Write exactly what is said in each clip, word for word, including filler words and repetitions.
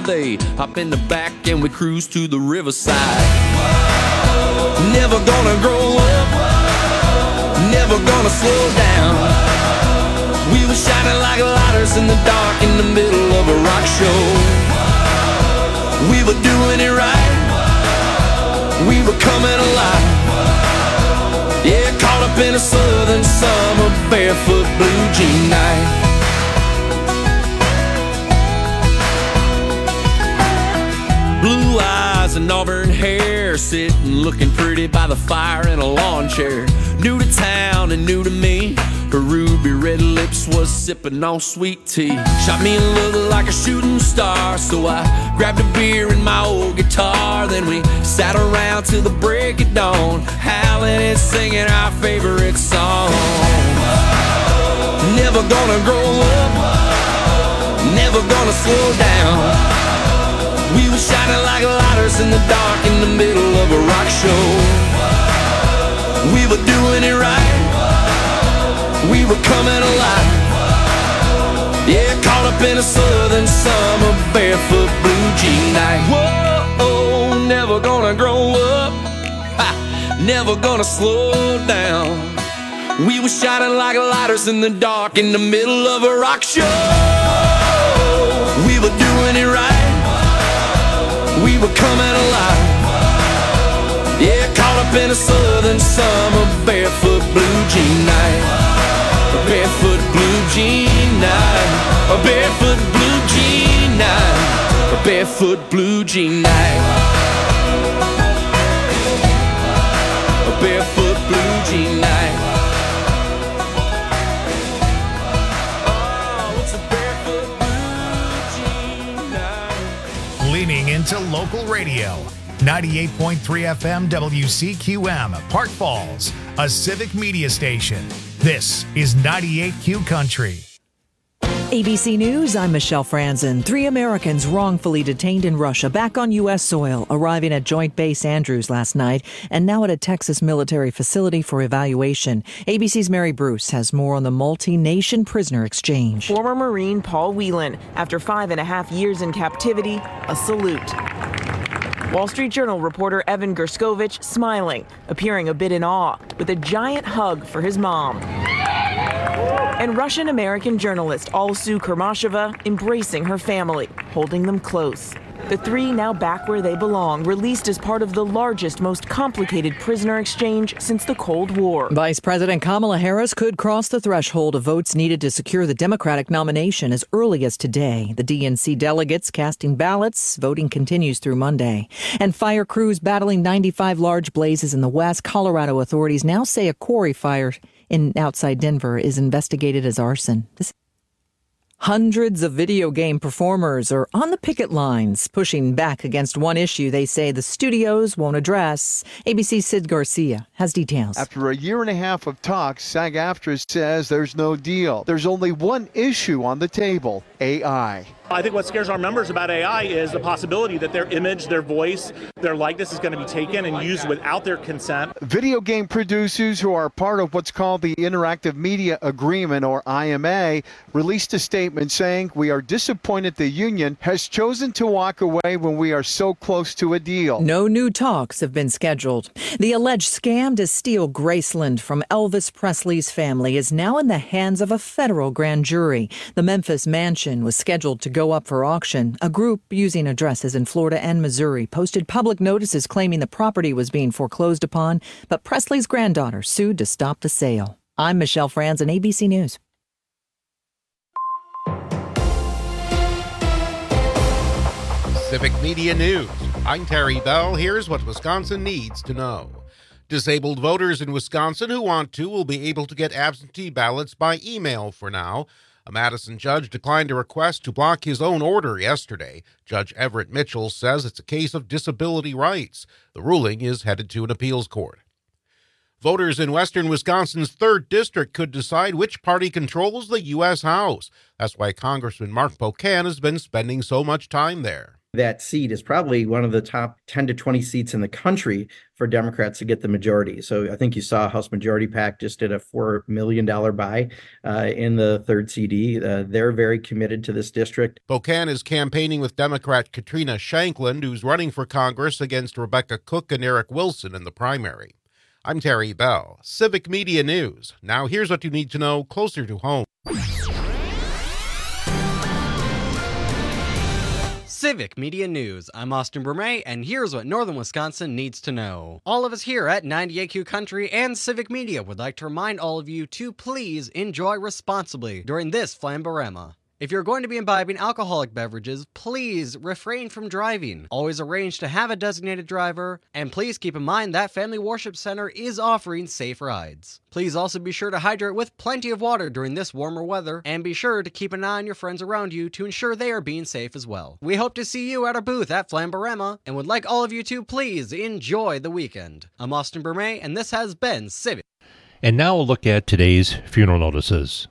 They hop in the back and we cruise to the riverside. Never gonna grow up, never gonna slow down. We were shining like lighters in the dark in the middle of a rock show. We were doing it right, we were coming alive. Yeah, caught up in a southern summer, barefoot blue jean night. Blue eyes and auburn hair, sitting looking pretty by the fire in a lawn chair. New to town and new to me, her ruby red lips was sipping on sweet tea. Shot me a look like a shooting star, so I grabbed a beer and my old guitar. Then we sat around till the break of dawn, howling and singing our favorite song. Never gonna grow up, never gonna slow down. We were shining like lighters in the dark in the middle of a rock show. We were doing it right, we were coming alive. Yeah, caught up in a southern summer, barefoot blue jean night. Whoa, never gonna grow up, ha, never gonna slow down. We were shining like lighters in the dark in the middle of a rock show. We were doing it right, we were coming alive. Yeah, caught up in a southern summer, barefoot blue jean night. A barefoot blue jean night. A barefoot blue jean night. A barefoot blue jean night. A barefoot blue jean night. Oh, it's a barefoot blue jean night. Leaning into local radio. ninety-eight point three F M W C Q M, Park Falls, a civic media station. This is ninety-eight Q Country. A B C News, I'm Michelle Franzen. Three Americans wrongfully detained in Russia back on U S soil, arriving at Joint Base Andrews last night and now at a Texas military facility for evaluation. A B C's Mary Bruce has more on the multi-nation prisoner exchange. Former Marine Paul Whelan, after five and a half years in captivity, a salute. Wall Street Journal reporter Evan Gerskovich smiling, appearing a bit in awe, with a giant hug for his mom. And Russian-American journalist Alsu Kurmasheva embracing her family, holding them close. The three now back where they belong, released as part of the largest, most complicated prisoner exchange since the Cold War. Vice President Kamala Harris could cross the threshold of votes needed to secure the Democratic nomination as early as today. The D N C delegates casting ballots. Voting continues through Monday. And fire crews battling ninety-five large blazes in the West. Colorado authorities now say a quarry fire in outside Denver is investigated as arson. This Hundreds of video game performers are on the picket lines, pushing back against one issue they say the studios won't address. A B C's Sid Garcia has details. After a year and a half of talks, SAG-AFTRA says there's no deal. There's only one issue on the table, A I. I think what scares our members about A I is the possibility that their image, their voice, their likeness is going to be taken and used without their consent. Video game producers who are part of what's called the Interactive Media Agreement, or I M A, released a statement saying, "We are disappointed the union has chosen to walk away when we are so close to a deal." No new talks have been scheduled. The alleged scam to steal Graceland from Elvis Presley's family is now in the hands of a federal grand jury. The Memphis mansion was scheduled to go up for auction. A group using addresses in Florida and Missouri posted public notices claiming the property was being foreclosed upon, but Presley's granddaughter sued to stop the sale. I'm Michelle Franzen, A B C News. Civic Media News. I'm Terry Bell. Here's what Wisconsin needs to know. Disabled voters in Wisconsin who want to will be able to get absentee ballots by email for now. A Madison judge declined a request to block his own order yesterday. Judge Everett Mitchell says it's a case of disability rights. The ruling is headed to an appeals court. Voters in western Wisconsin's third District could decide which party controls the U S House. That's why Congressman Mark Pocan has been spending so much time there. That seat is probably one of the top ten to twenty seats in the country for Democrats to get the majority. So I think you saw House Majority PAC just did a four million dollars buy uh, in the third C D. Uh, they're very committed to this district. Spokane is campaigning with Democrat Katrina Shankland, who's running for Congress against Rebecca Cook and Eric Wilson in the primary. I'm Terry Bell, Civic Media News. Now here's what you need to know closer to home. Civic Media News. I'm Austin Brumey, and here's what Northern Wisconsin needs to know. All of us here at ninety-eight Q Country and Civic Media would like to remind all of you to please enjoy responsibly during this Flamborama. If you're going to be imbibing alcoholic beverages, please refrain from driving. Always arrange to have a designated driver, and please keep in mind that Family Worship Center is offering safe rides. Please also be sure to hydrate with plenty of water during this warmer weather, and be sure to keep an eye on your friends around you to ensure they are being safe as well. We hope to see you at our booth at Flamborama, and would like all of you to please enjoy the weekend. I'm Austin Brumey, and this has been Civic. And now a look at today's funeral notices.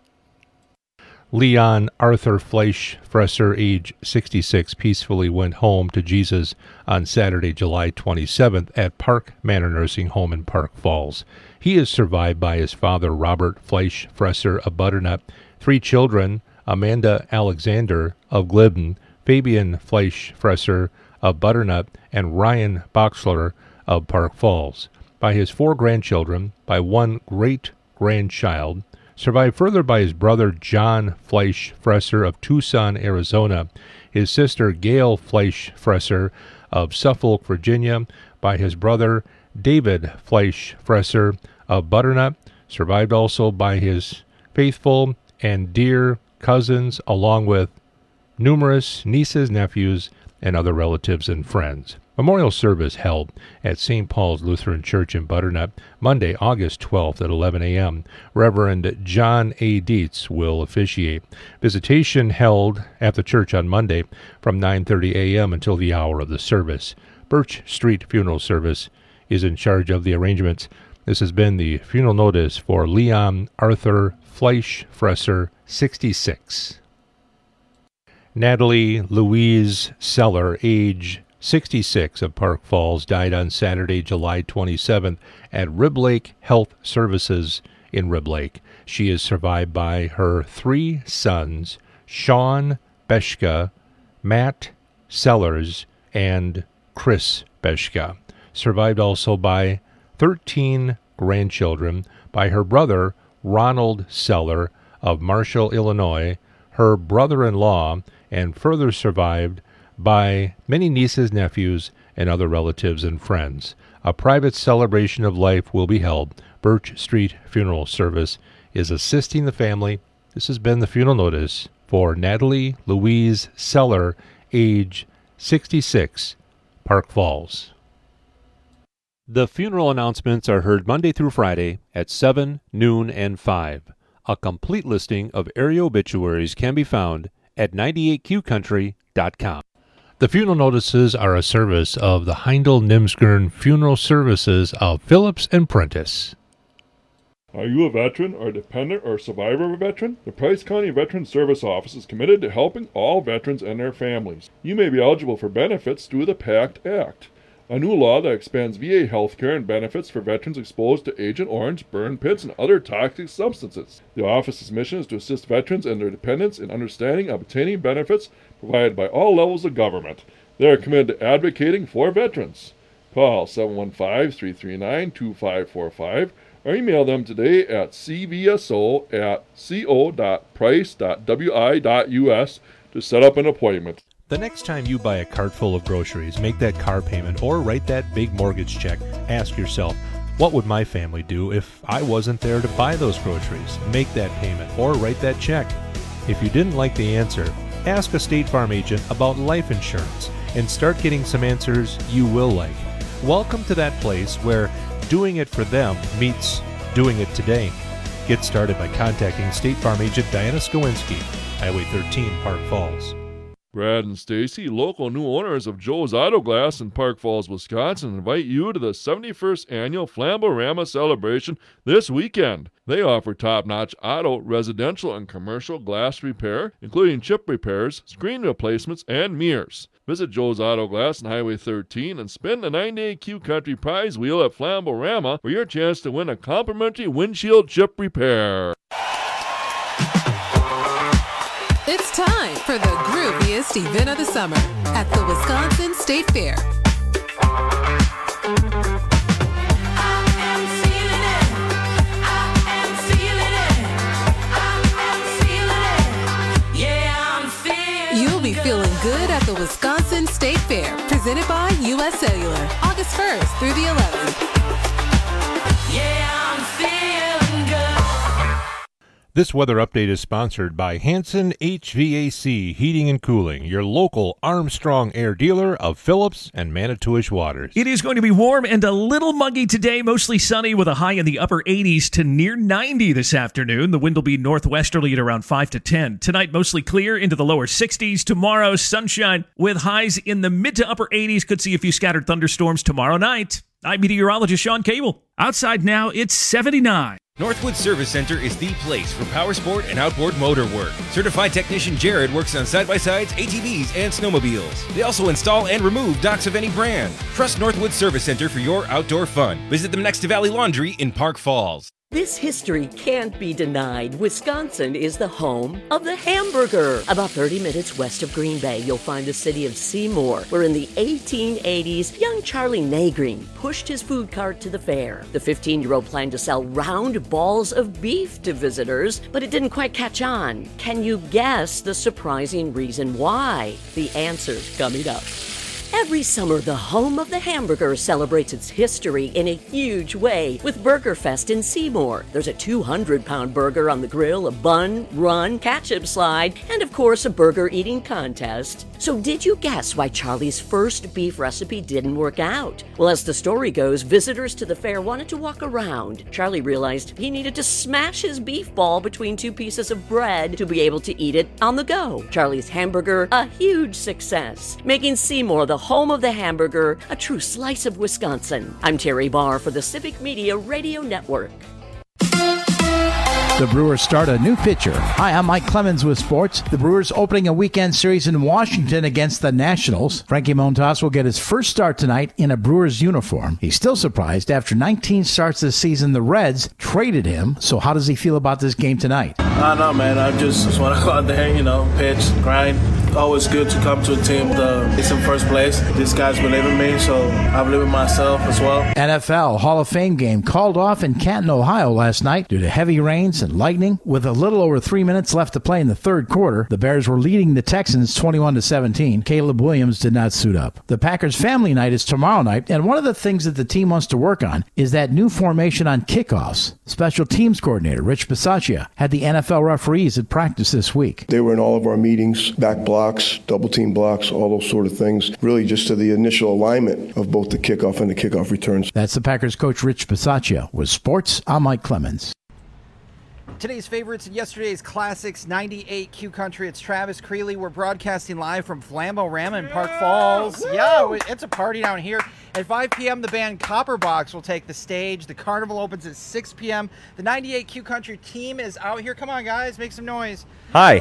Leon Arthur Fleisch Fresser, age sixty-six, peacefully went home to Jesus on Saturday, July twenty-seventh at Park Manor Nursing Home in Park Falls. He is survived by his father, Robert Fleisch Fresser of Butternut, three children, Amanda Alexander of Glidden, Fabian Fleisch Fresser of Butternut, and Ryan Boxler of Park Falls. By his four grandchildren, by one great-grandchild, survived further by his brother John Fleisch Fresser of Tucson, Arizona, his sister Gail Fleisch Fresser of Suffolk, Virginia, by his brother David Fleisch Fresser of Butternut, survived also by his faithful and dear cousins, along with numerous nieces, nephews, and other relatives and friends. Memorial service held at Saint Paul's Lutheran Church in Butternut, Monday, August twelfth at eleven a.m. Reverend John A. Dietz will officiate. Visitation held at the church on Monday from nine thirty a.m. until the hour of the service. Birch Street Funeral Service is in charge of the arrangements. This has been the funeral notice for Leon Arthur Fleisch Fresser, sixty-six. Natalie Louise Seller, age sixty-six, of Park Falls, died on Saturday, July twenty-seventh at Rib Lake Health Services in Rib Lake. She is survived by her three sons, Sean Beshka, Matt Sellers, and Chris Beshka. Survived also by thirteen grandchildren, by her brother, Ronald Seller of Marshall, Illinois, her brother-in-law, and further survived by many nieces, nephews, and other relatives and friends. A private celebration of life will be held. Birch Street Funeral Service is assisting the family. This has been the funeral notice for Natalie Louise Seller, age sixty-six, Park Falls. The funeral announcements are heard Monday through Friday at seven, noon, and five. A complete listing of area obituaries can be found at ninety-eight Q country dot com. The funeral notices are a service of the Heindel Nimsgern Funeral Services of Phillips and Prentice. Are you a veteran or a dependent or survivor of a veteran? The Price County Veteran Service Office is committed to helping all veterans and their families. You may be eligible for benefits through the PACT Act, a new law that expands V A health care and benefits for veterans exposed to Agent Orange, burn pits, and other toxic substances. The office's mission is to assist veterans and their dependents in understanding and obtaining benefits provided by all levels of government. They are committed to advocating for veterans. Call seven one five, three three nine, two five four five or email them today at c v s o at co dot price dot w i dot u s to set up an appointment. The next time you buy a cart full of groceries, make that car payment, or write that big mortgage check, ask yourself, what would my family do if I wasn't there to buy those groceries? Make that payment or write that check. If you didn't like the answer, ask a State Farm agent about life insurance and start getting some answers you will like. Welcome to that place where doing it for them meets doing it today. Get started by contacting State Farm agent Diana Skowinski, Highway thirteen, Park Falls. Brad and Stacy, local new owners of Joe's Auto Glass in Park Falls, Wisconsin, invite you to the seventy-first annual Flamborama celebration this weekend. They offer top-notch auto, residential, and commercial glass repair, including chip repairs, screen replacements, and mirrors. Visit Joe's Auto Glass on Highway thirteen and spin the ninety-eight Q Country prize wheel at Flamborama for your chance to win a complimentary windshield chip repair. It's time for the grooviest event of the summer at the Wisconsin State Fair. You'll be feeling good at the Wisconsin State Fair, presented by U S Cellular, August first through the eleventh. Yeah, I'm feeling good. This weather update is sponsored by Hanson H V A C Heating and Cooling, your local Armstrong Air dealer of Phillips and Manitowish Waters. It is going to be warm and a little muggy today, mostly sunny with a high in the upper eighties to near ninety this afternoon. The wind will be northwesterly at around five to ten. Tonight, mostly clear into the lower sixties. Tomorrow, sunshine with highs in the mid to upper eighties. Could see a few scattered thunderstorms tomorrow night. I'm meteorologist Sean Cable. Outside now, it's seventy-nine. Northwood Service Center is the place for power sport and outboard motor work. Certified technician Jared works on side-by-sides, A T Vs, and snowmobiles. They also install and remove docks of any brand. Trust Northwood Service Center for your outdoor fun. Visit them next to Valley Laundry in Park Falls. This history can't be denied. Wisconsin is the home of the hamburger. About thirty minutes west of Green Bay, you'll find the city of Seymour, where in the eighteen eighties, young Charlie Nagreen pushed his food cart to the fair. The fifteen-year-old planned to sell round balls of beef to visitors, but it didn't quite catch on. Can you guess the surprising reason why? The answer's coming up. Every summer, the home of the hamburger celebrates its history in a huge way with Burger Fest in Seymour. There's a two hundred pound burger on the grill, a bun, run, ketchup slide, and of course a burger eating contest. So did you guess why Charlie's first beef recipe didn't work out? Well, as the story goes, visitors to the fair wanted to walk around. Charlie realized he needed to smash his beef ball between two pieces of bread to be able to eat it on the go. Charlie's hamburger, a huge success, making Seymour the home of the hamburger, a true slice of Wisconsin. I'm Terry Barr for the Civic Media Radio Network. The Brewers start a new pitcher. Hi, I'm Mike Clemens with sports. The Brewers opening a weekend series in Washington against the Nationals. Frankie Montas will get his first start tonight in a Brewers uniform. He's still surprised. After nineteen starts this season, the Reds traded him. So how does he feel about this game tonight? I know, man. I just, just want to go out there, you know, pitch, grind. Always good to come to a team that is in first place. These guys believe in me, so I believe in myself as well. N F L Hall of Fame game called off in Canton, Ohio last night due to heavy rains and lightning. With a little over three minutes left to play in the third quarter, the Bears were leading the Texans twenty-one to seventeen. Caleb Williams did not suit up. The Packers family night is tomorrow night, and one of the things that the team wants to work on is that new formation on kickoffs. Special teams coordinator Rich Bisaccia had the N F L referees at practice this week. They were in all of our meetings, back blocks, double team blocks, all those sort of things, really just to the initial alignment of both the kickoff and the kickoff returns. That's the Packers coach Rich Bisaccia. With sports, I'm Mike Clemens. Today's favorites and yesterday's classics, ninety-eight Q Country. It's Travis Creeley. We're broadcasting live from Flamborama in Park Falls. Woo! Yeah, it's a party down here. At five p.m., the band Copperbox will take the stage. The carnival opens at six p.m. The ninety-eight Q Country team is out here. Come on, guys, make some noise. Hi.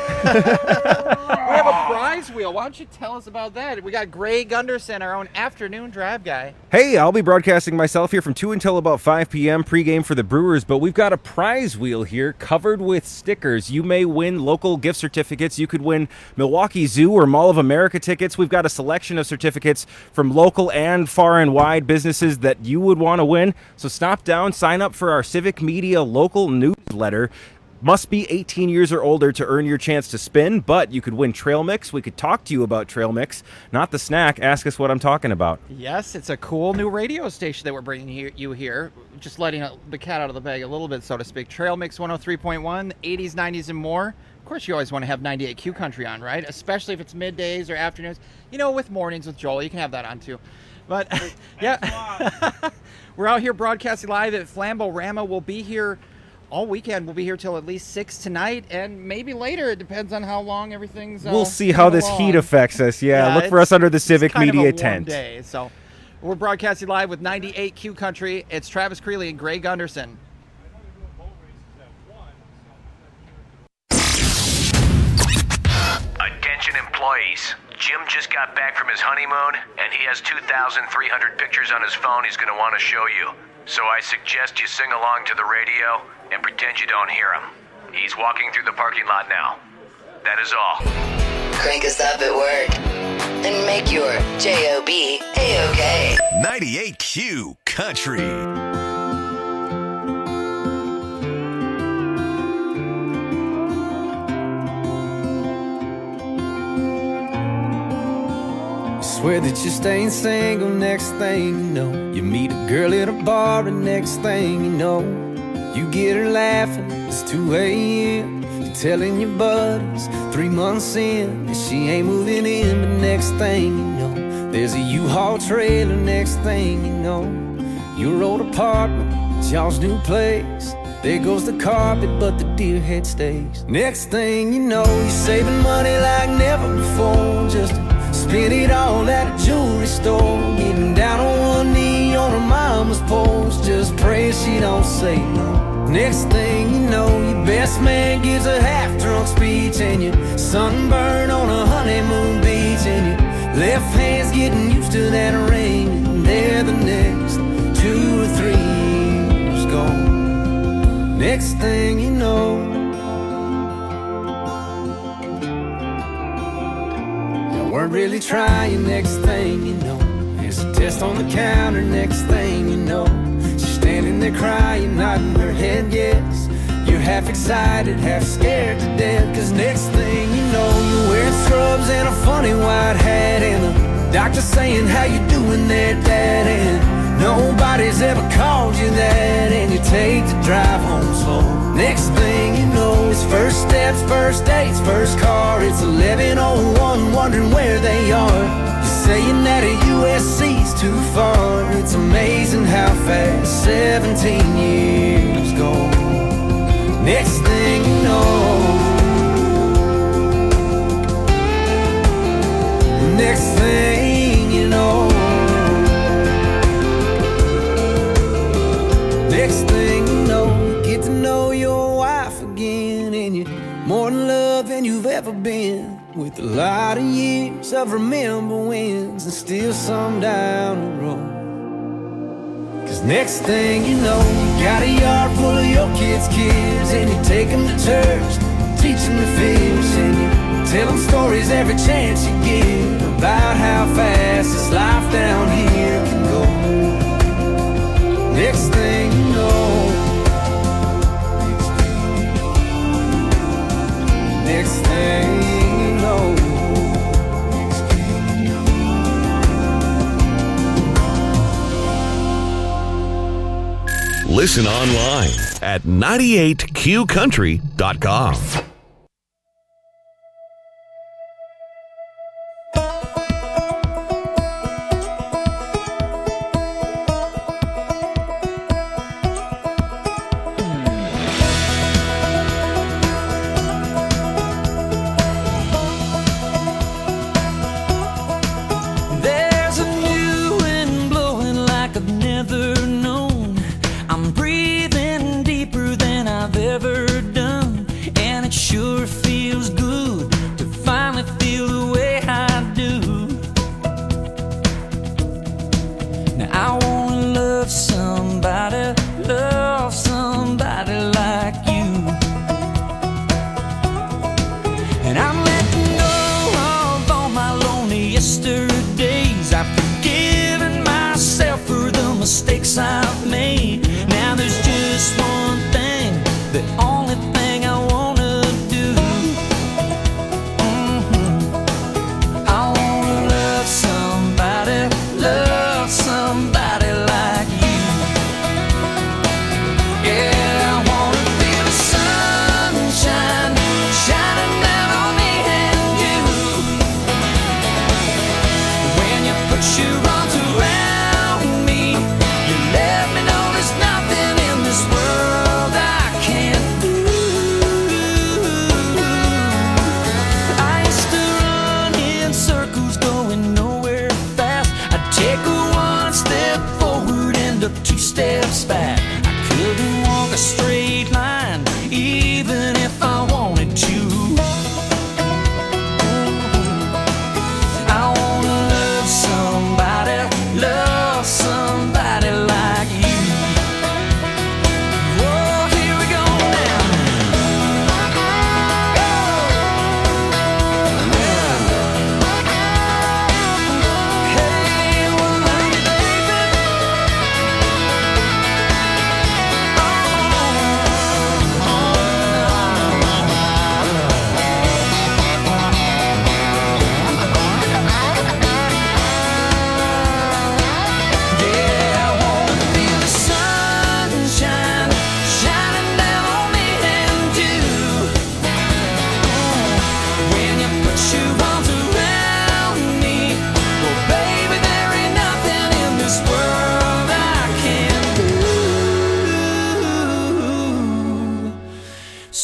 We have a prize wheel. Why don't you tell us about that? We got Gray Gunderson, our own afternoon drive guy. Hey, I'll be broadcasting myself here from two until about five p.m. pregame for the Brewers, but we've got a prize wheel here covered with stickers. You may win local gift certificates. You could win Milwaukee Zoo or Mall of America tickets. We've got a selection of certificates from local and far and wide businesses that you would want to win. So stop down, sign up for our Civic Media local newsletter. Must be eighteen years or older to earn your chance to spin, but you could win Trail Mix. We could talk to you about Trail Mix, not the snack. Ask us what I'm talking about. Yes, it's a cool new radio station that we're bringing here, you here. Just letting the cat out of the bag a little bit, so to speak. Trail Mix one oh three point one, eighties, nineties, and more. Of course, you always want to have ninety-eight Q Country on, right? Especially if it's middays or afternoons. You know, with mornings with Joel, you can have that on too. But, yeah, we're out here broadcasting live at Flamborama. We'll be here all weekend. We'll be here till at least six tonight, and maybe later. It depends on how long everything's. Uh, we'll see how this along. heat affects us. Yeah, Yeah, look for us under the it's Civic kind Media of a warm tent. Day, so we're broadcasting live with ninety-eight Q Country. It's Travis Creeley and Greg Gunderson. Attention employees. Jim just got back from his honeymoon, and he has two thousand three hundred pictures on his phone he's going to want to show you. So I suggest you sing along to the radio and pretend you don't hear him. He's walking through the parking lot now. That is all. Crank us up at work and make your J O B A-OK. ninety-eight Q Country. Swear that you're staying single, next thing you know, you meet a girl at a bar, and next thing you know, you get her laughing, it's two a.m. You're telling your buddies, three months in, that she ain't moving in, but next thing you know, there's a U-Haul trailer, next thing you know, your old apartment, it's y'all's new place. There goes the carpet, but the deer head stays. Next thing you know, you're saving money like never before, just spend it all at a jewelry store, getting down on one knee on her mama's porch, just pray she don't say no. Next thing you know, your best man gives a half-drunk speech, and you're sunburned on a honeymoon beach, and your left hand's getting used to that ring, and there the next two or three years gone. Next thing you know, weren't really trying, next thing you know, there's a test on the counter, next thing you know, she's standing there crying, nodding her head yes. You're half excited, half scared to death, cause next thing you know, you're wearing scrubs and a funny white hat, and the doctor saying, how you doing there, Dad? And nobody's ever called you that, and you take the drive home slow. Next thing you know, it's first steps, first dates, first car. It's eleven oh one, wondering where they are. You're saying that a U S C's too far. It's amazing how fast seventeen years go. Next thing you know, next thing you know, next thing you know, get to know your wife again, and you're more in love than you've ever been, with a lot of years of remember wins and still some down the road. Cause next thing you know, you got a yard full of your kids' kids, and you take them to church, teach them to fish, and you tell them stories every chance you get about how fast this life down here can go. Next thing you know, next thing you know, Listen online at ninety-eight Q country dot com. there's a new wind blowing like I've never known. I'm breathing deeper than I've ever done, and it sure feels good to finally feel the way I do. Now I wanna love somebody, love somebody like you, and I'm letting go of all my lonely yesterdays. I've forgiven myself for the mistakes I've made. Now there's just one thing, the only thing I wanna do. Mhm. I wanna love somebody, love somebody like you. Yeah, I wanna feel the sunshine shining down on me and you. When you put your arms around me, you let me know there's nothing in this world I can't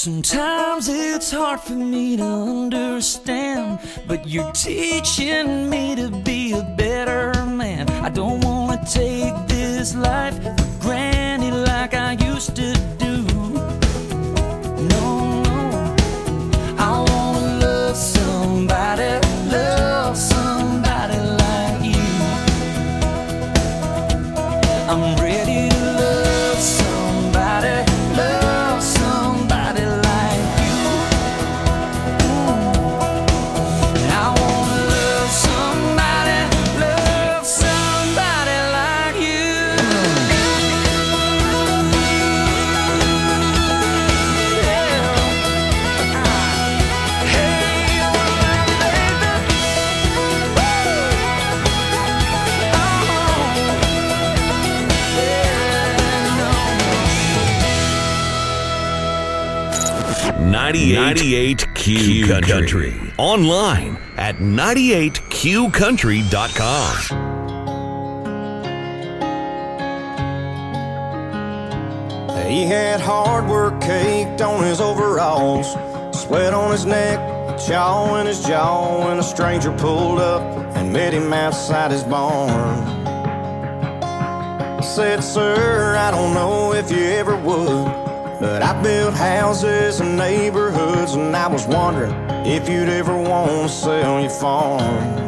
Sometimes it's hard for me to understand, but you're teaching me to be a better man. I don't want to take this life for granted like I used to do. No, no, I want to love somebody, love somebody like you. I'm ready to love somebody, love somebody like you. I want to love somebody, love somebody like you. ninety-eight Q Country. Online at ninety-eight Q country dot com. He had hard work caked on his overalls, sweat on his neck, chaw in his jaw, when a stranger pulled up and met him outside his barn. Said, "Sir, I don't know if you ever would, but I built houses and neighborhoods, and I was wondering if you'd ever want to sell your farm."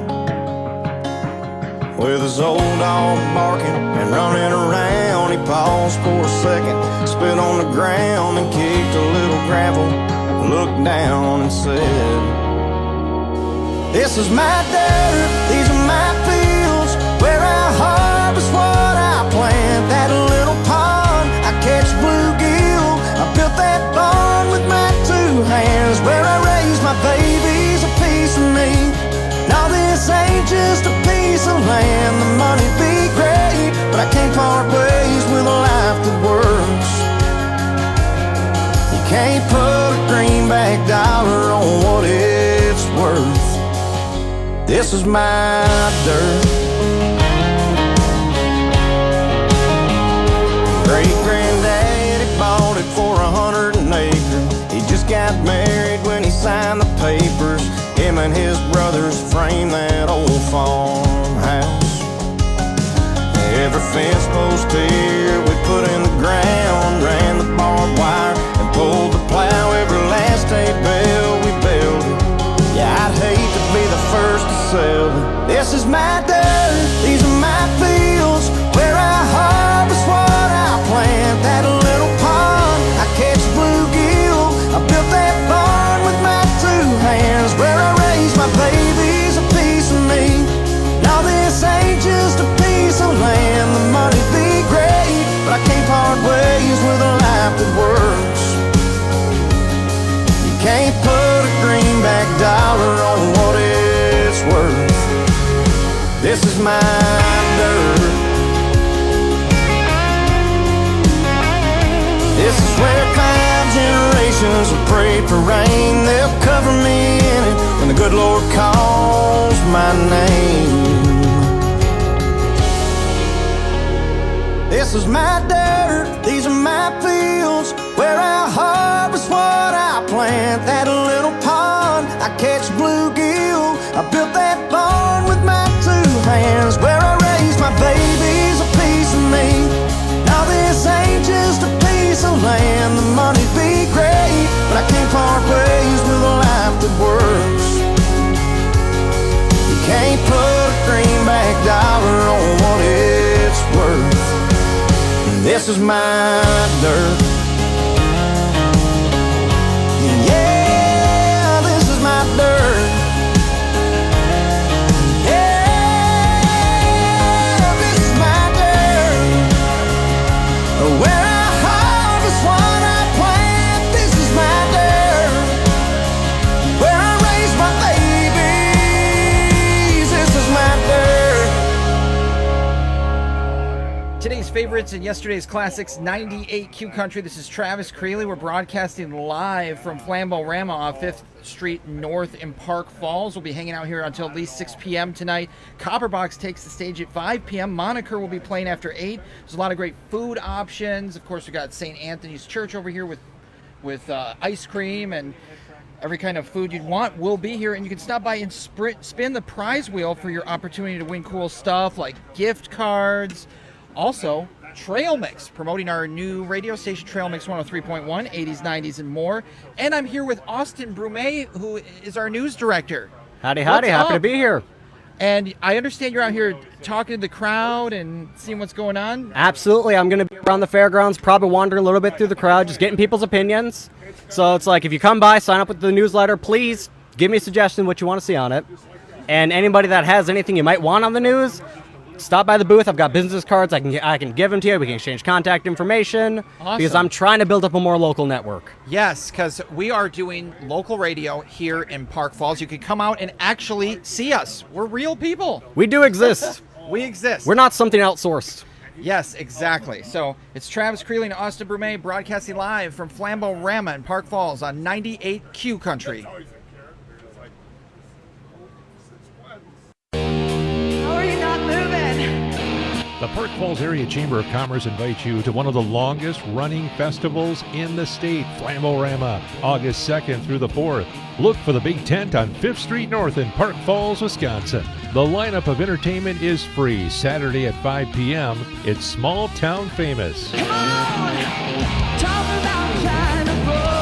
With his old dog barking and running around, he paused for a second, spit on the ground and kicked a little gravel, looked down and said, "This is my dirt, these are my fields, where I harvest what I plant. That little pond, I catch bluegill, I built that barn with my two hands, where I raise my babies, a piece of me. Now this ain't just a piece of land, the money'd be great, but I can't part ways with a life that works. You can't put a greenback dollar on what it's worth. This is my dirt." Great-granddaddy bought it for a hundred an acre. He just got married when he signed the papers. Him and his brothers framed that old farmhouse. Every fence post here we put in the ground, ran the barbed wire and pulled the plow. Every last hay bale we built. Yeah, I'd hate to be the first to sell it. This is my dirt, these are my fields, where I harvest what I plant. That little pond, I catch bluegill, I built that barn with my two hands, where I raise my babies, a piece of me. Now this ain't just a piece of land, the money'd be great, but I can't part ways with a life that works. You can't put a greenback dollar on what it's worth. This is my dirt. This is where five generations have prayed for rain. They'll cover me in it when the good Lord calls my name. This is my dirt, these are my fields, where I harvest what I plant. That little pond, I catch bluegill, I built that barn with my two hands, where I raise my babies, a piece of me. Now this ain't just a piece of land, the money'd be great, but I can't part ways with a life that works. You can't put a greenback dollar on what it's worth. This is my dirt. Yeah, this is my dirt. Yeah, this is my dirt. Where I harvest what I plant. This is my dirt. Where I raise my babies. This is my dirt. Today's favorites and yesterday's classics, ninety-eight Q Country. This is Travis Creeley. We're broadcasting live from Flambeau-Rama off fifth Street North in Park Falls. We'll be hanging out here until at least six p.m. tonight. Copperbox takes the stage at five p.m. Moniker will be playing after eight. There's a lot of great food options. Of course, we've got Saint Anthony's Church over here with with uh, ice cream and every kind of food you'd want will be here, and you can stop by and sprint, spin the prize wheel for your opportunity to win cool stuff like gift cards. Also, Trail Mix, promoting our new radio station, Trail Mix one oh three point one, eighties, nineties, and more. And I'm here with Austin Brumet, who is our news director. Howdy, howdy. What's Happy up? to be here. And I understand you're out here talking to the crowd and seeing what's going on. Absolutely. I'm going to be around the fairgrounds, probably wandering a little bit through the crowd, just getting people's opinions. So it's like, if you come by, sign up with the newsletter, please give me a suggestion what you want to see on it. And anybody that has anything you might want on the news, stop by the booth. I've got business cards. I can I can give them to you. We can exchange contact information. Awesome. Because I'm trying to build up a more local network. Yes, because we are doing local radio here in Park Falls. You can come out and actually see us. We're real people. We do exist. We exist. We're not something outsourced. Yes, exactly. So it's Travis Creeley and Austin Brumet broadcasting live from Flambeau Rama in Park Falls on ninety-eight Q Country. How are you not moving? The Park Falls Area Chamber of Commerce invites you to one of the longest running festivals in the state, Flambeau-Rama, August second through the fourth. Look for the Big Tent on fifth Street North in Park Falls, Wisconsin. The lineup of entertainment is free. Saturday at five p.m. It's Small Town Famous. Come on, talk about China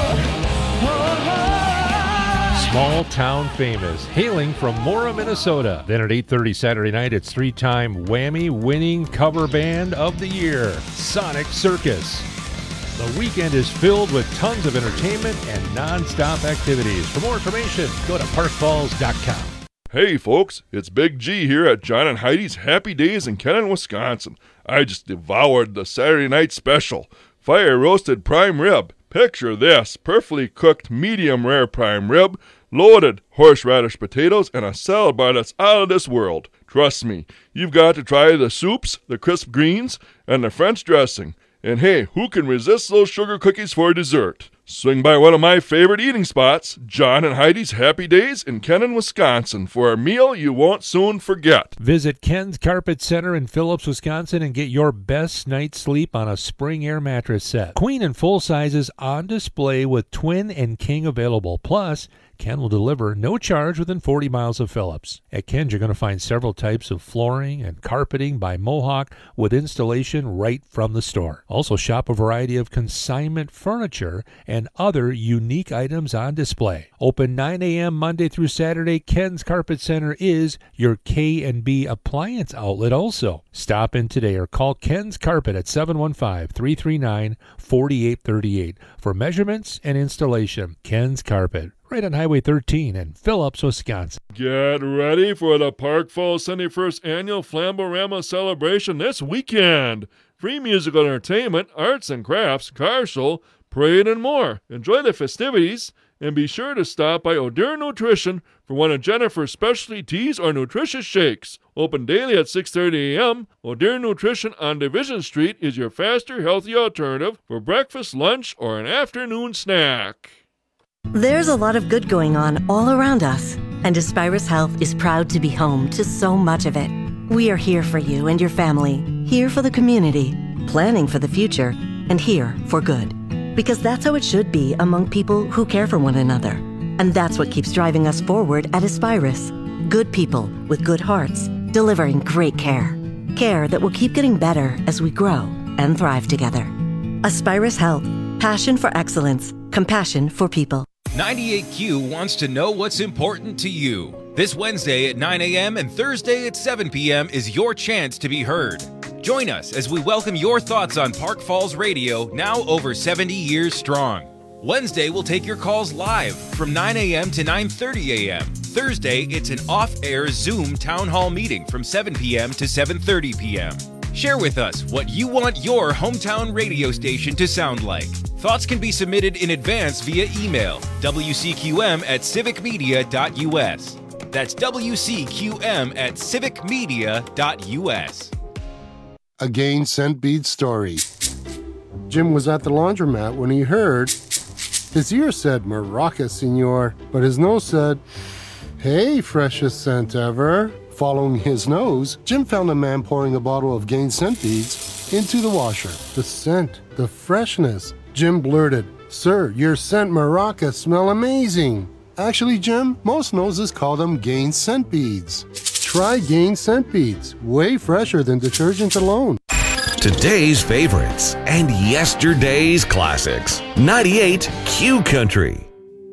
Small Town Famous, hailing from Mora, Minnesota. Then at eight thirty Saturday night, it's three-time Whammy winning cover band of the year, Sonic Circus. The weekend is filled with tons of entertainment and non-stop activities. For more information, go to park falls dot com. Hey folks, it's Big G here at John and Heidi's Happy Days in Kennon, Wisconsin. I just devoured the Saturday night special. Fire roasted prime rib. Picture this, perfectly cooked medium rare prime rib, loaded horseradish potatoes, and a salad bar that's out of this world. Trust me, you've got to try the soups, the crisp greens, and the French dressing. And hey, who can resist those sugar cookies for dessert? Swing by one of my favorite eating spots, John and Heidi's Happy Days in Kennon, Wisconsin, for a meal you won't soon forget. Visit Ken's Carpet Center in Phillips, Wisconsin, and get your best night's sleep on a Spring Air mattress set. Queen and full sizes on display with twin and king available. Plus, Ken will deliver no charge within forty miles of Phillips. At Ken's, you're going to find several types of flooring and carpeting by Mohawk with installation right from the store. Also, shop a variety of consignment furniture and other unique items on display. Open nine a.m. Monday through Saturday, Ken's Carpet Center is your K and B appliance outlet also. Stop in today or call Ken's Carpet at seven one five, three three nine, four eight three eight for measurements and installation. Ken's Carpet, right on Highway thirteen in Phillips, Wisconsin. Get ready for the Park Falls seventy-first Annual Flambeau-Rama celebration this weekend. Free musical entertainment, arts and crafts, car show, parade, and more. Enjoy the festivities, and be sure to stop by O'Dare Nutrition for one of Jennifer's specialty teas or nutritious shakes. Open daily at six thirty a.m., O'Dare Nutrition on Division Street is your faster, healthy alternative for breakfast, lunch, or an afternoon snack. There's a lot of good going on all around us, and Aspirus Health is proud to be home to so much of it. We are here for you and your family, here for the community, planning for the future, and here for good. Because that's how it should be among people who care for one another. And that's what keeps driving us forward at Aspirus. Good people with good hearts, delivering great care. Care that will keep getting better as we grow and thrive together. Aspirus Health. Passion for excellence. Compassion for people. ninety-eight Q wants to know what's important to you. This Wednesday at nine a.m. and Thursday at seven p.m. is your chance to be heard. Join us as we welcome your thoughts on Park Falls Radio, now over seventy years strong. Wednesday, we'll take your calls live from nine a.m. to nine thirty a.m. Thursday, it's an off-air Zoom town hall meeting from seven p.m. to seven thirty p.m. Share with us what you want your hometown radio station to sound like. Thoughts can be submitted in advance via email, w c q m at civic media dot u s. That's w c q m at civic media dot u s. A Gain Scent Bead story. Jim was at the laundromat when he heard his ear said, "Maraca, senor," but his nose said, "Hey, freshest scent ever." Following his nose, Jim found a man pouring a bottle of Gain Scent Beads into the washer. The scent, the freshness. Jim blurted, Sir, your scent maracas smell amazing. Actually, Jim, most noses call them Gain scent beads. Try Gain scent beads, way fresher than detergent alone. Today's favorites and yesterday's classics. ninety-eight Q Country.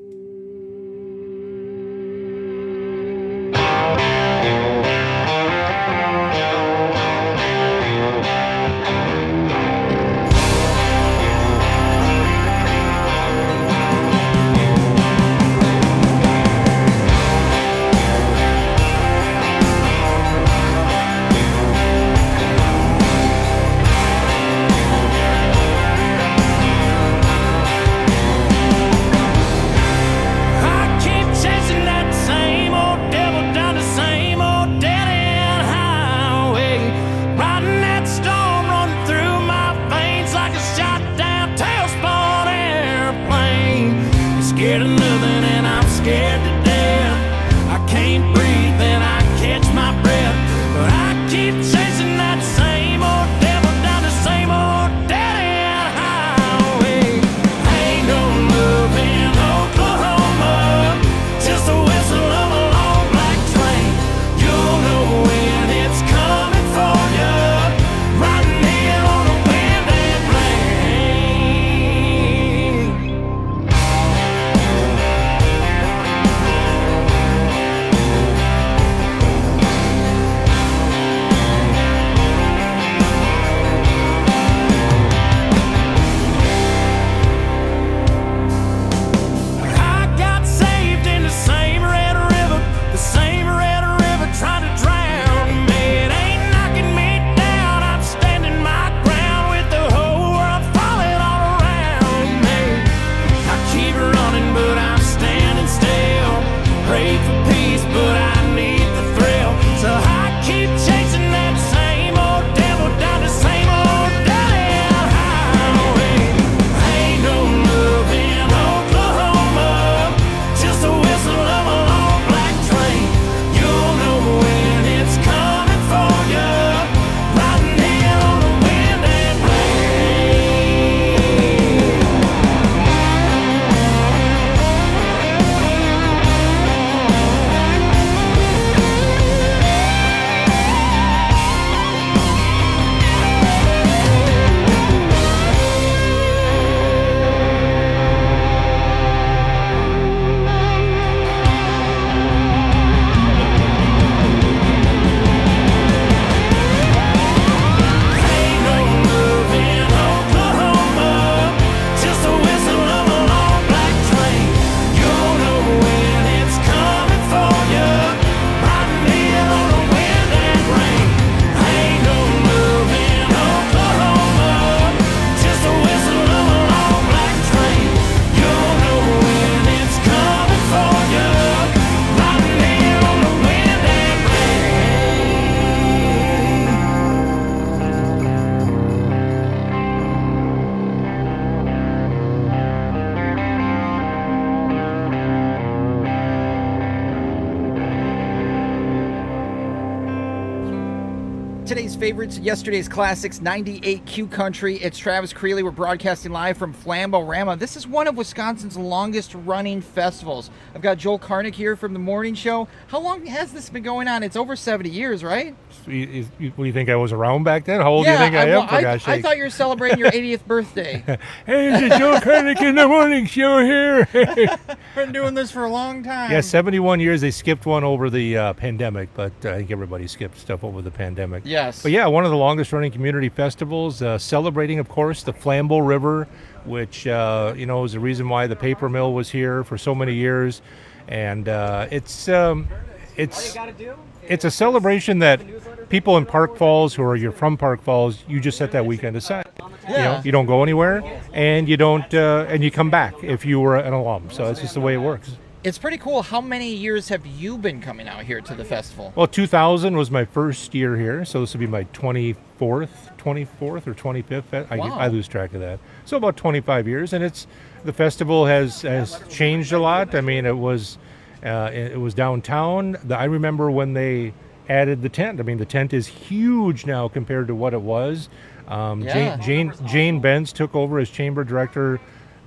Today's favorites, yesterday's classics, ninety-eight Q Country. It's Travis Creeley. We're broadcasting live from Flambo-Rama. This is one of Wisconsin's longest running festivals. I've got Joel Karnick here from the morning show. How long has this been going on? It's over seventy years, right? You, you, you think I was around back then? How old yeah, do you think I, I am, for I, gosh I sake? thought you were celebrating your eightieth birthday. Hey, it's Joel Karnick in the morning show here. Been doing this for a long time. Yeah, seventy-one years. They skipped one over the uh, pandemic, but uh, I think everybody skipped stuff over the pandemic. Yes. But yeah, one of the longest running community festivals, uh, celebrating, of course, the Flambeau River, which, uh, you know, is the reason why the paper mill was here for so many years. And uh, it's um, it's it's a celebration that people in Park Falls who are you're from Park Falls, you just set that weekend aside. Yeah. You know, you don't go anywhere, and you don't uh, and you come back if you were an alum. So it's just the way it works. It's pretty cool. How many years have you been coming out here to the festival? Well, two thousand was my first year here, so this will be my twenty-fourth, twenty-fourth or twenty-fifth. I, Wow. I lose track of that. So about twenty-five years, and it's the festival has has changed a lot. I mean, it was uh, it, it was downtown. The, I remember when they added the tent. I mean, the tent is huge now compared to what it was. Um, Yeah. Jane, Jane Jane Benz took over as chamber director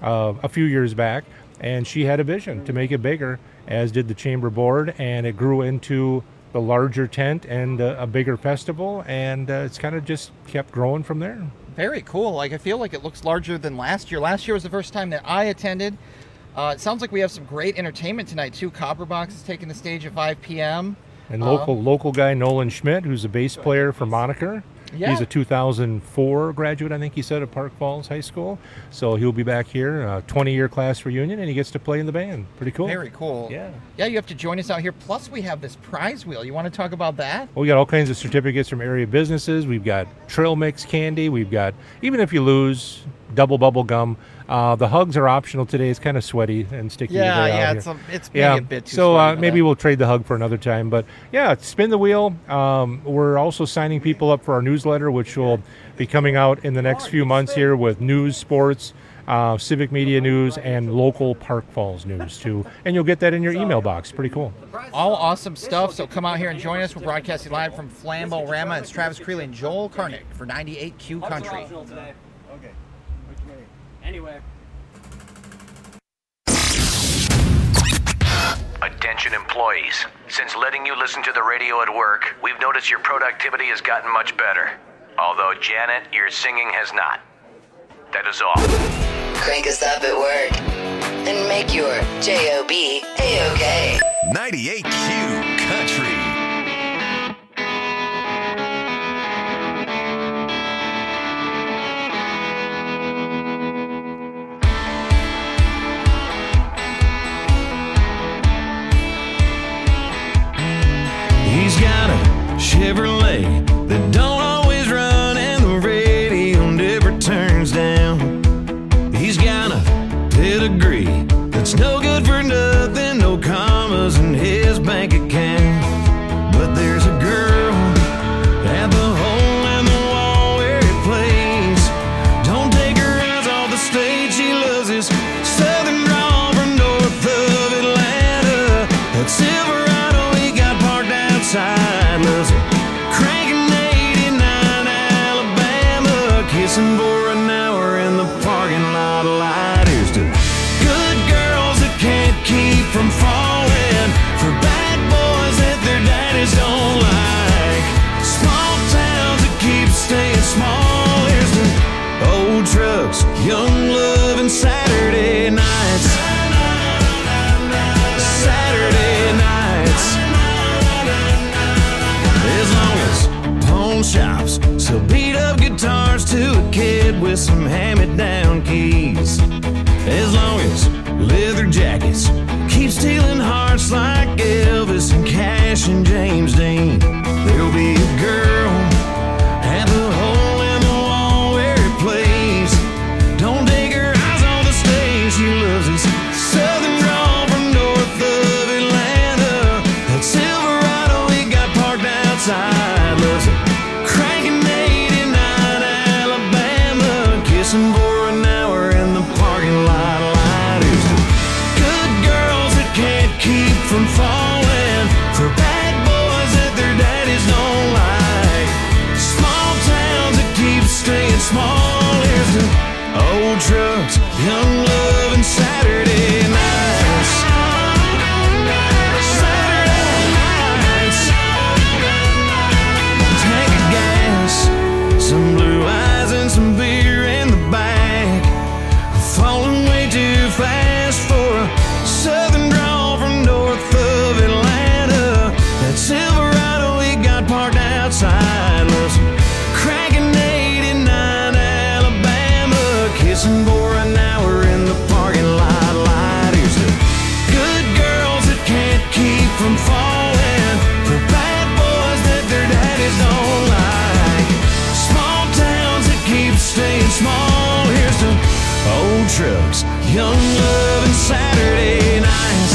uh, a few years back, and she had a vision to make it bigger, as did the chamber board, and it grew into the larger tent and uh, a bigger festival, and uh, it's kind of just kept growing from there. Very cool. Like, I feel like it looks larger than last year. Last year was the first time that I attended. Uh, it sounds like we have some great entertainment tonight too. Copperbox is taking the stage at five p.m. And uh, local local guy Nolan Schmidt, who's a bass player for Moniker. Yeah. He's a two thousand four graduate, I think he said, of Park Falls High School. So he'll be back here, uh, twenty-year class reunion, and he gets to play in the band. Pretty cool. Very cool. Yeah. Yeah, you have to join us out here. Plus, we have this prize wheel. You want to talk about that? Well, we got all kinds of certificates from area businesses. We've got trail mix candy. We've got, even if you lose, double bubble gum. Uh, the hugs are optional today. It's kind of sweaty and sticky. Yeah, today yeah, out it's, here. a, it's maybe yeah. a bit too So uh, sweaty maybe for we'll trade the hug for another time. But yeah, spin the wheel. Um, we're also signing people up for our newsletter, which will be coming out in the next few months here with news, sports, uh, civic media news, and local Park Falls news too. And you'll get that in your email box. Pretty cool. All awesome stuff. So come out here and join us. We're broadcasting live from Flambeau Rama. It's Travis Creeley and Joel Karnick for ninety-eight Q Country. Okay. Anyway. Attention employees. Since letting you listen to the radio at work, we've noticed your productivity has gotten much better. Although, Janet, your singing has not. That is all. Crank us up at work and make your J O B A-OK. ninety-eight Q Country. He's got a Chevrolet that don't always run, and the radio never turns down. He's got a pedigree that's no good for nothing, no commas in his bank account. But there's a girl at the hole in the wall where he plays. Don't take her eyes off the stage, she loves his southern drawl from north of Atlanta. That Silverado he got parked outside, loves it. Cranking eighty-nine Alabama, kissing for an hour in the parking lot light. Here's to good girls that can't keep from falling, for bad boys that their daddies don't like, small towns that keep staying small. Here's to old trucks, young love, and Saturday nights. Saturday nights. As long as pawn shops sell beat up guitars to a kid with some hand-me-down keys, as long as leather jackets keep stealing hearts like Elvis and Cash and James Dean, there'll be a girl at the hole in the wall where he plays. Don't take her eyes on the stage, she loves his southern drawl from north of Atlanta. That Silverado he got parked outside, loves it. Cranking eighty-nine Alabama, kissing for an hour in the parking lot light. Here's to good girls that can't keep from falling, for bad boys that their daddies don't like, small towns that keep staying small. Here's to old trucks, young love, and Saturday nights. Saturday nights. Tank of gas, some blue eyes, and some beer in the back. Falling way too fast for a southern drawl from north of Atlanta. That Silverado he got parked outside, loves cranking eighty-nine Alabama, kissing for an hour in the parking lot light. Here's to good girls that can't keep from falling, for bad boys that their daddies don't like, small towns that keep staying small. Here's to old trucks, young love, and Saturday nights.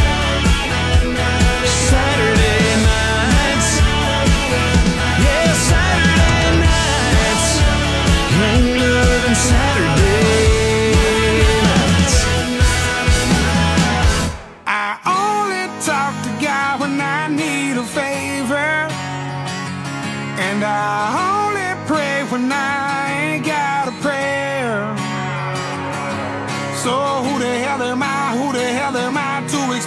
Saturday nights. Yeah, Saturday nights. Young love and Saturday nights. I only talk to God when I need a favor, and I only pray when I ain't got a prayer.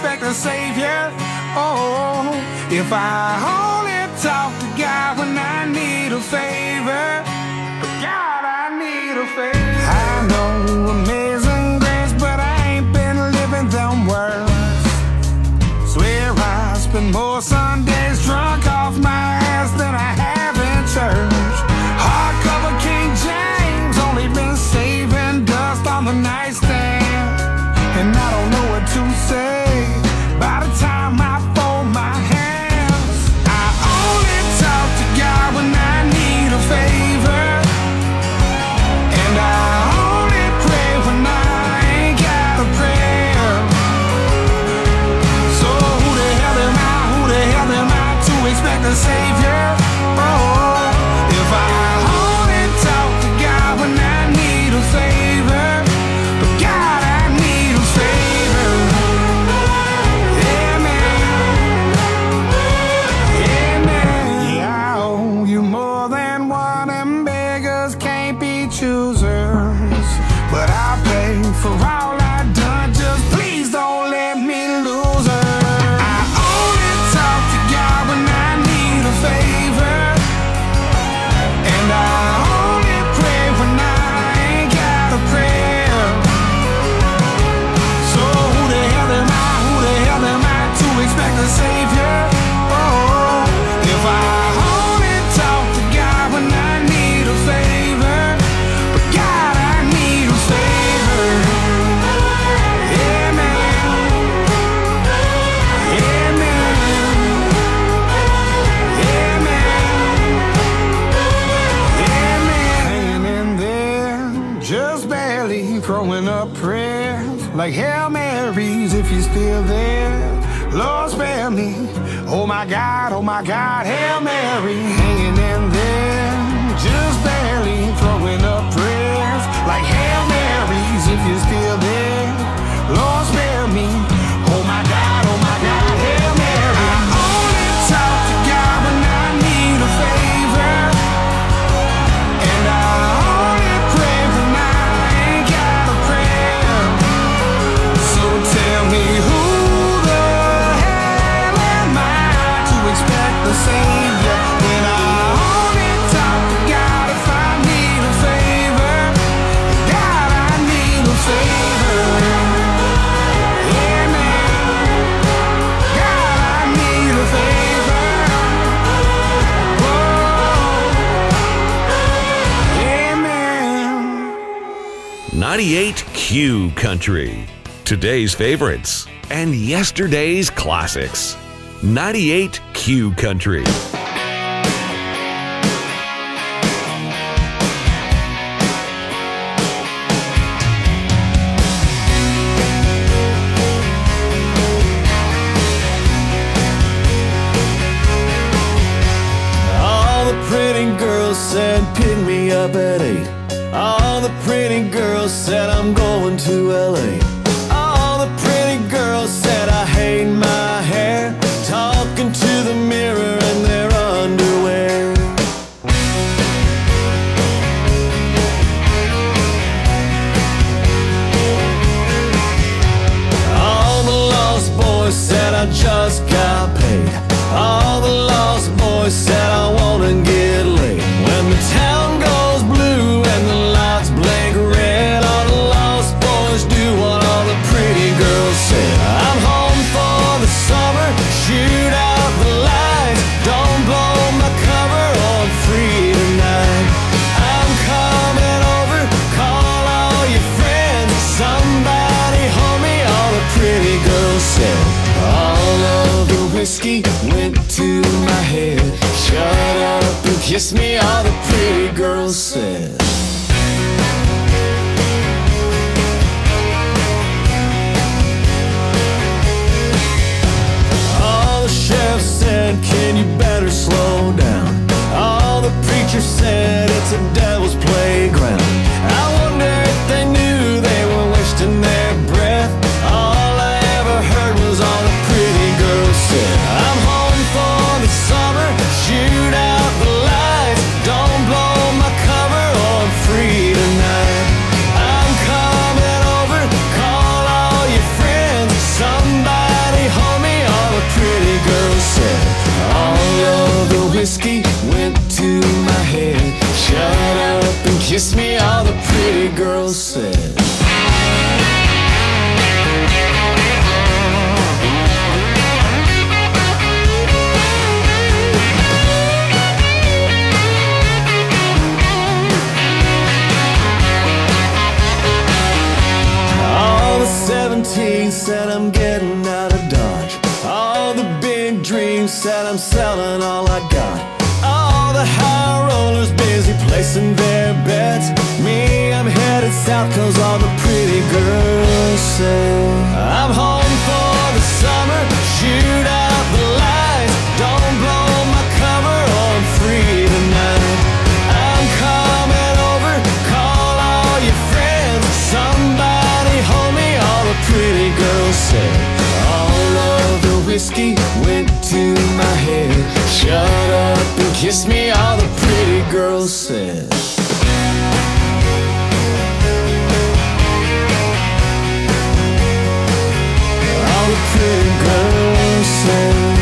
expect a savior. Oh, if I only talk to God when I need a favor. God, I need a favor. I know amazing grace, but I ain't been living them words. Swear I spend more Sundays drunk off my ass than I have in church. Hardcover King James, only been saving dust on the nightstand. And I don't know what to say by the time I fold my hands. I only talk to God when I need a favor. And I only pray when I ain't got a prayer. So who the hell am I, who the hell am I to expect a savior? Oh, if I only talk to God when I need a favor. But God, I need a favor. Yeah, man. Yeah, man. Yeah, I owe you more than one, and beggars can't be choosers. But I pay for all I done, just please don't let me lose her. I only talk to God when I need a favor. And I only pray when I ain't got a prayer. So who the hell am I, who the hell am I to expect a savior? Oh, if I only talk to God when I need a favor. But God, I need a favor. Yeah, man. Yeah, man. Yeah, man. Yeah, man. Hanging in there, just barely throwing up prayers like Hail Marys if you're still there. Lord, spare me. Oh my God, oh my God, Hail Mary. Hanging in there, just barely throwing up prayers like Hail Marys if you're still there. Lord, spare me. Oh my God, oh my God, Hail Mary. I only talk to God when I need a favor. And I only pray when I ain't got a prayer. So tell me who the hell am I to expect the savior when I only talk to God if I need a favor. God, I need a favor. Yeah, man. God, I need a favor. Whoa. Yeah, man. ninety-eight Q Country. Today's favorites and yesterday's classics. ninety-eight Q Country. All the pretty girls said pick me up at eight. All the pretty girls said I'm going to L A. All the pretty girls said I hate my hair, talking to the mirror in their underwear. All the lost boys said I just got paid. All the lost boys said I wanna get laid. When the town goes blue and the lights blink red, all the lost boys do what all the pretty girls said. I'm home for the summer, shoot out the lights, don't blow my cover, I'm free tonight. I'm coming over, call all your friends, somebody hold me, all the pretty girls said. All of the whiskey went to my head. Shut up and kiss me, all the pretty girls said. All the sheriff said, can you better slow down? All the preachers said it's a devil's playground. I wonder if they knew they were wasting their breath. All I ever heard was all the pretty girls said. I'm home for the summer, shoot out the lights, don't blow my cover, or I'm free tonight. I'm coming over, call all your friends, somebody kiss me, all the pretty girls said. All the seventeens said I'm getting out of Dodge. All the big dreams said I'm selling all I got. All the high rollers busy placing their bets. Me, I'm headed south cause all the pretty girls say I'm home for the summer, shoot out the lights. Don't blow my cover or I'm free tonight. I'm coming over, call all your friends. Somebody hold me, all the pretty girls say. All of the whiskey went to my head. Shut up and kiss me, all the pretty girls said. All the pretty girls said.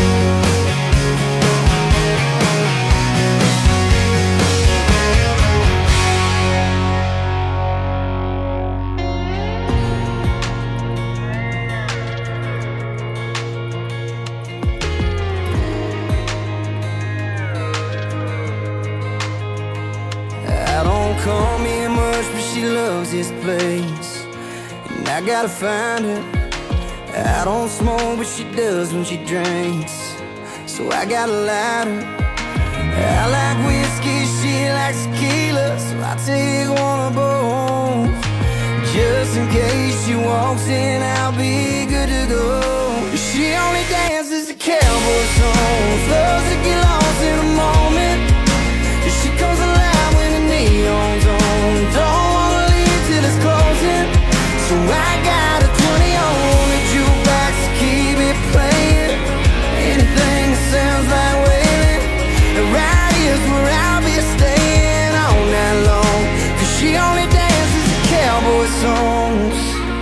Call me much, but she loves this place, and I gotta find her. I don't smoke, but she does when she drinks, so I gotta light her. I like whiskey, she likes tequila, so I take one of both. Just in case she walks in, I'll be good to go. She only dances to cowboy songs, loves to get lost in a moment. She comes alive when the neon's on. Don't wanna leave till it's closing, so I got a twenty on the jukebox to keep it playing. Anything that sounds like wailing, and right here's where I'll be staying all night long. Cause she only dances to cowboy songs.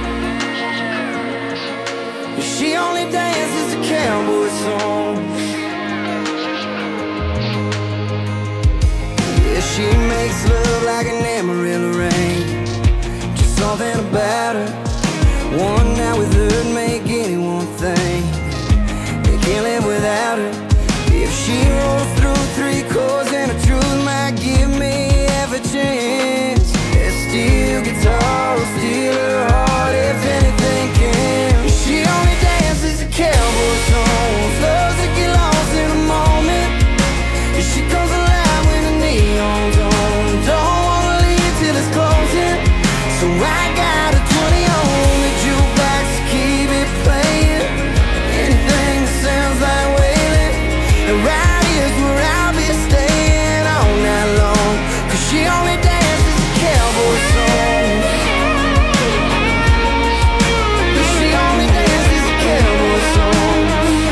She only dances to cowboy songs. She makes love like an Amarillo rain. Just something about her. One night with her'd make anyone think they can't live without her. If she rolls through three chords and the truth might give me half a chance, that steel guitar will steal her heart if anything can. She only dances to cowboy songs, loves to get lost in a moment. If she comes alive when the neon's on, don't wanna leave till it's closing, so I got a twenty on the jukebox to keep it playing. Anything that sounds like wailing, and right here's where I'll be staying all night long. Cause she only dances to cowboy songs. She only dances to cowboy songs.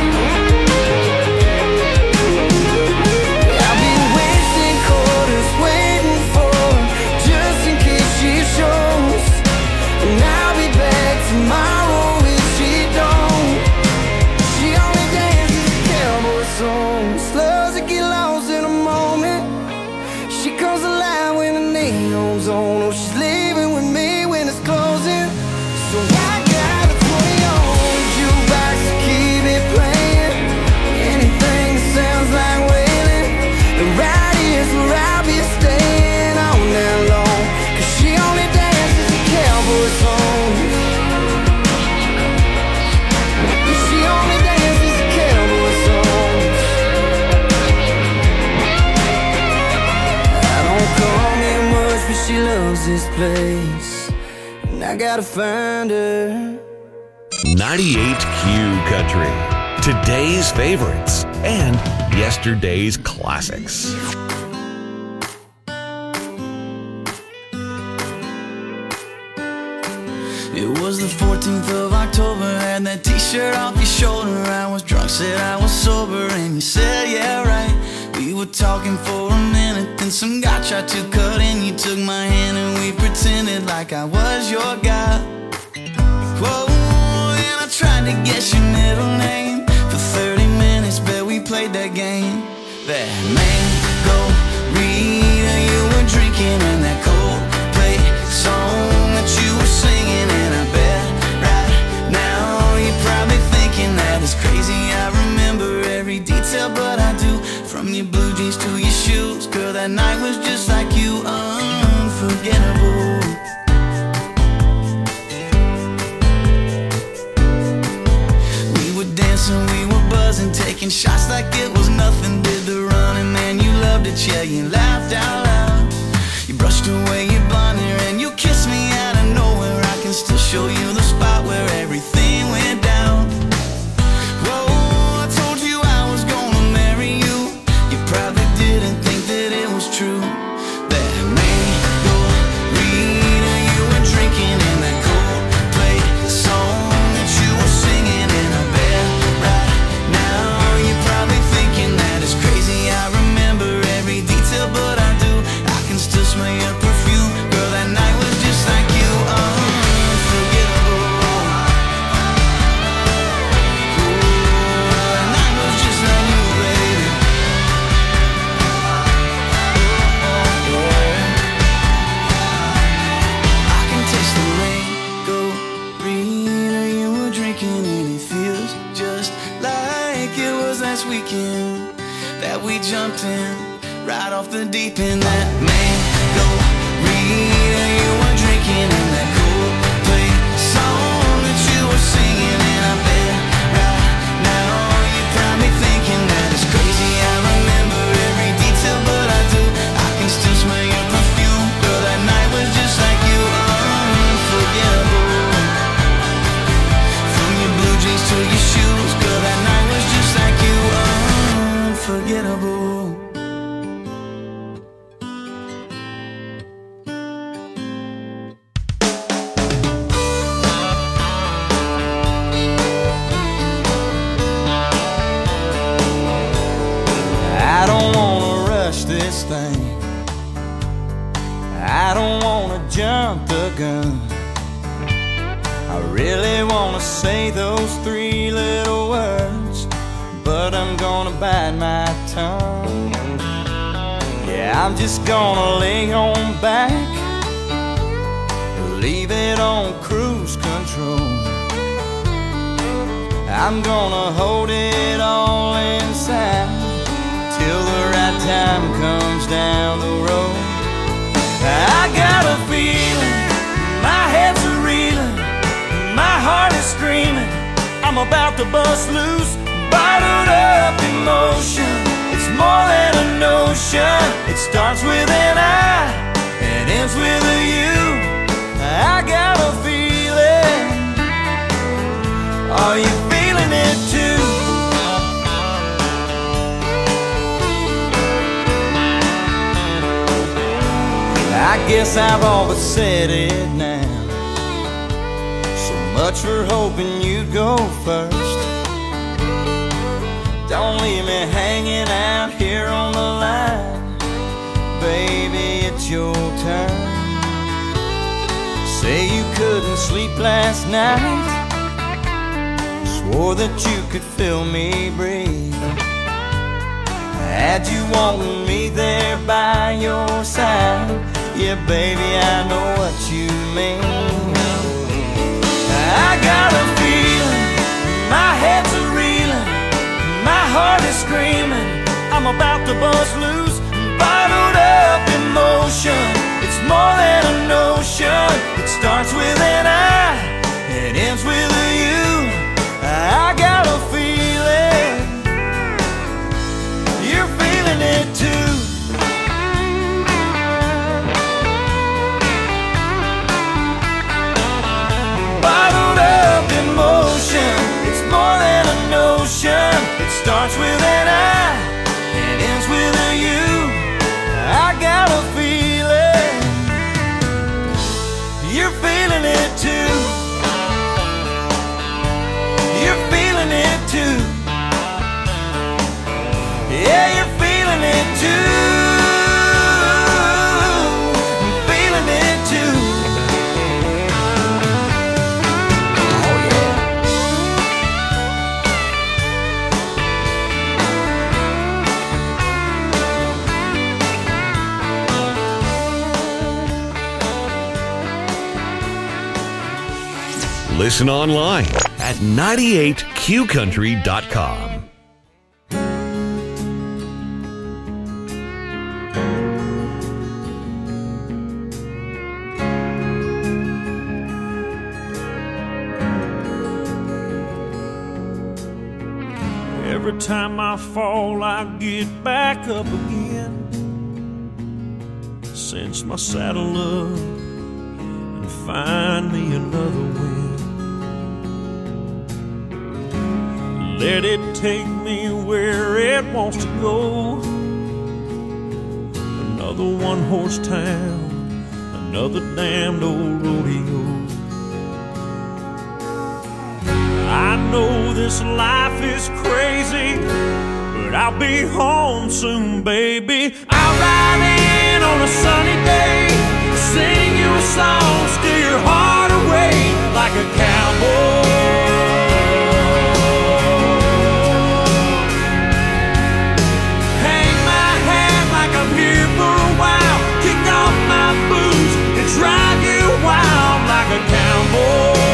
Tomorrow if she don't. She only dances to cowboy songs, loves to get lost in a moment. She comes alive when the neon's on. Oh, she's leaving with me when it's closing, so I got a twenty on the jukebox to keep it playing. Anything that sounds like wailing, and right here's where I'll be staying all night long. Cause she only dances to cowboy songs. She loves this place, and I gotta find her. ninety-eight Q Country. Today's favorites and yesterday's classics. It was the fourteenth of October, had that t-shirt off your shoulder. I was drunk, said I was sober, and you said, yeah, right. We were talking for a minute, then some guy tried to cut in. You took my hand and we pretended like I was your guy. Whoa, and I tried to guess your middle name. For thirty minutes, bet we played that game. That mango Rita you were drinking, and that cold that night was just like you, unforgettable. We were dancing, we were buzzing, taking shots like it was nothing. Did the running, man, you loved it, yeah, you laughed out loud. You brushed away your blonde hair and you kissed me out of nowhere. I can still show you the spot where everything went down. Whoa, I told you I was gonna marry you. You probably didn't think that it was true. That margarita you were drinking in that Coldplay song that you were singing in a bed right now. You're probably thinking that it's crazy. I remember every detail, but I do. I can still smell your perfume. Girl, that night was just like you, unforgettable. Ooh, that night was just like you, baby. Oh, yeah. I can taste the margarita you were drinking, and it feels just like it was last weekend that we jumped in right off the deep end. That mango-rita you were drinking in that Coldplay song that you were singing in a bed right now. You're probably thinking that it's crazy. I remember every detail, but I do. I can still smell your perfume. Girl, that night was just like you, unforgettable. From your blue jeans to your shoes, girl, that night was just like you, unforgettable. I don't wanna rush this thing. I don't wanna jump the gun. I really wanna say those three little words, but I'm gonna bite my tongue. Yeah, I'm just gonna lay on back, leave it on cruise control. I'm gonna hold it all inside till the right time comes down the road. I got a feeling, my head's a reeling, my heart is screaming, I'm about to bust loose, bottled up emotion. It's more than a notion. It starts with an I and ends with a you. I got a feeling. Are you feeling it too? I guess I've all but said it now. So much for hoping you'd go first. Don't leave me hanging out here on the line. Baby, it's your turn. Say you couldn't sleep last night, swore that you could feel me breathe. Had you wanting me there by your side, yeah, baby, I know what you mean. I got a feeling, my head's a reeling, my heart is screaming, I'm about to bust loose, bottled up emotion. It's more than a notion. It starts with an I, it ends with a you. I got a feeling, you're feeling it too. Bottled up emotion. It's more than a notion. It starts with an I, it ends with a you. I got a feeling, you're feeling it too. You're feeling it too. Yeah, you're feeling it too. I'm feeling it too. Oh yeah. Listen online at ninety-eight Q country dot com. Every time I fall, I get back up again. Cinch my saddle up and find me another wind. Let it take me where it wants to go. Another one-horse town, another damned old rodeo. I know this life is crazy, but I'll be home soon, baby. I'll ride in on a sunny day, sing you a song, steer your heart away like a cowboy. Hang my hat like I'm here for a while, kick off my boots and drive you wild like a cowboy.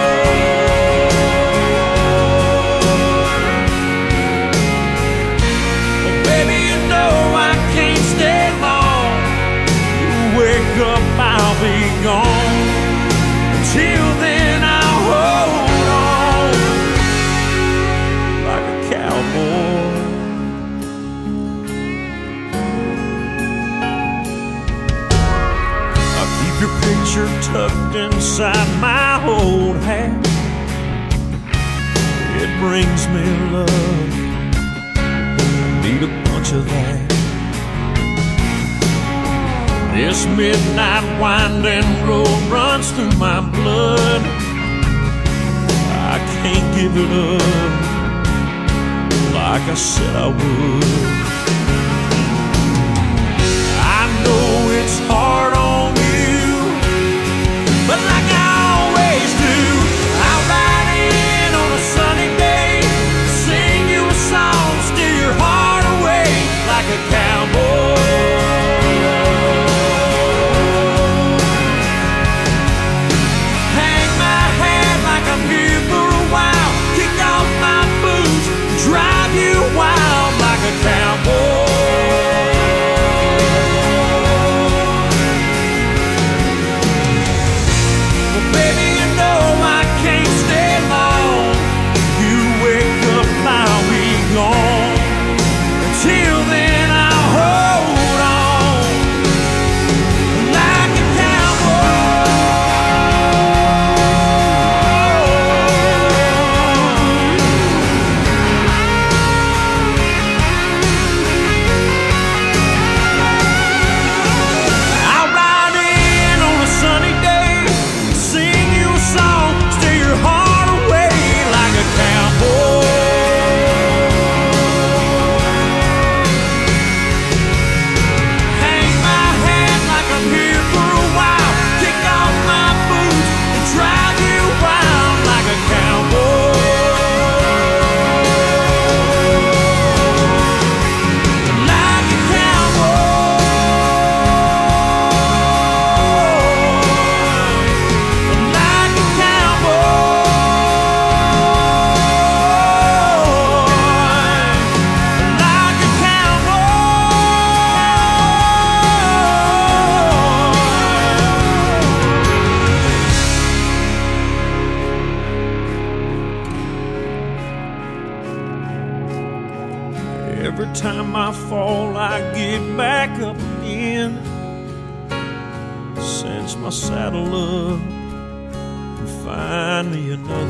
I'll be gone. Until then I'll hold on like a cowboy. I'll keep your picture tucked inside my old hat. It brings me love, need a bunch of that. This midnight winding road runs through my blood. I can't give it up like I said I would. I know it's hard on you, but like I always do, I'll ride in on a sunny day, sing you a song, steer your heart away like a cowboy. Drive you wild like a cowboy. Well, baby, you know I can't stay long. You wake up, I'll be gone. Until then, I'll hold on like a Every time I fall, I get back up again. Cinch my saddle up and find me another